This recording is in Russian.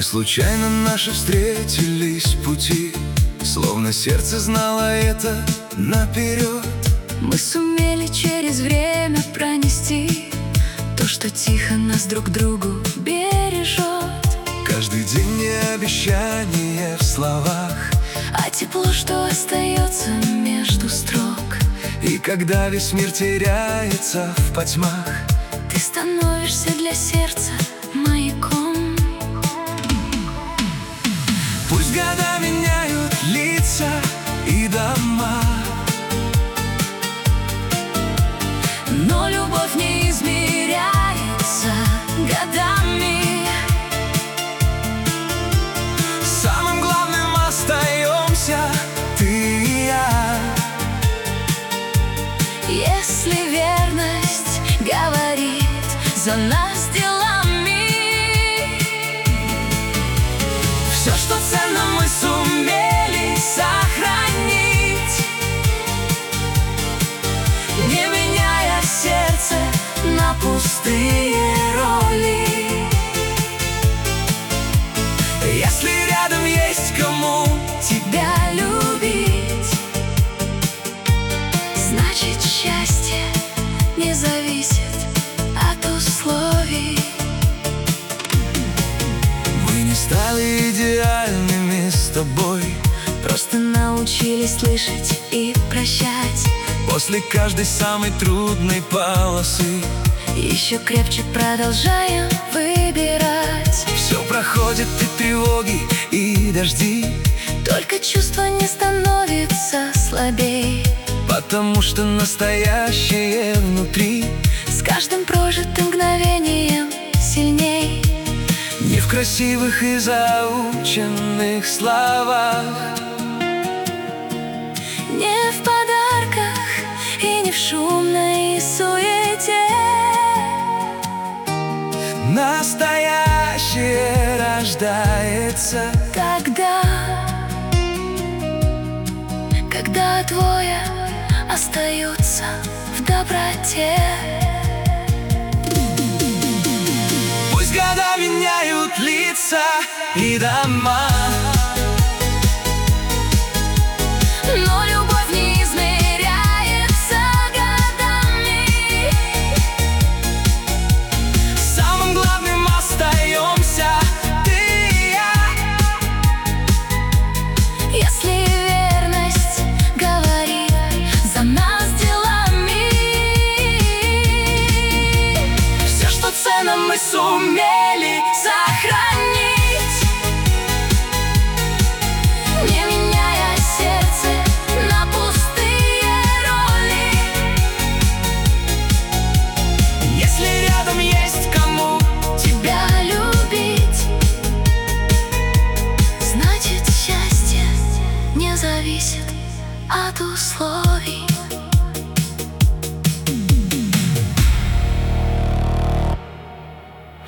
случайно наши встретились пути, словно сердце знало это наперед. Мы сумели через время пронести то, что тихо нас друг к другу бережет. Каждый день не обещание в словах, а тепло, что остается между строк. И когда весь мир теряется в потьмах, ты становишься для сердца маяком. Пусть года меняют лица и дома, но любовь не измеряется годами. Самым главным остаемся ты и я. Если верность говорит за нас делами, все, что ценно, мы сумели сохранить, не меняя сердце на пустые роли. Если рядом есть кому тебя любить, значит, счастье не зависит от условий. Мы не стали идеальными с тобой, просто научились слышать и прощать. После каждой самой трудной полосы еще крепче продолжаем выбирать. все проходит и тревоги, и дожди, только чувство не становится слабей, потому что настоящее внутри с каждым прожитым мгновением сильней. не в красивых и заученных словах, не в подарках и не в шумной суете. настоящее рождается, когда двое остаются в доброте. Пусть года меняют лица и дома, но любовь не измеряется годами. самым главным остаемся ты и я. Если верность говорит за нас делами, Все, что ценно, мы сумели сохранить, не меняя сердце на пустые роли. Если рядом есть кому Тебя любить, значит, счастье не зависит от условий.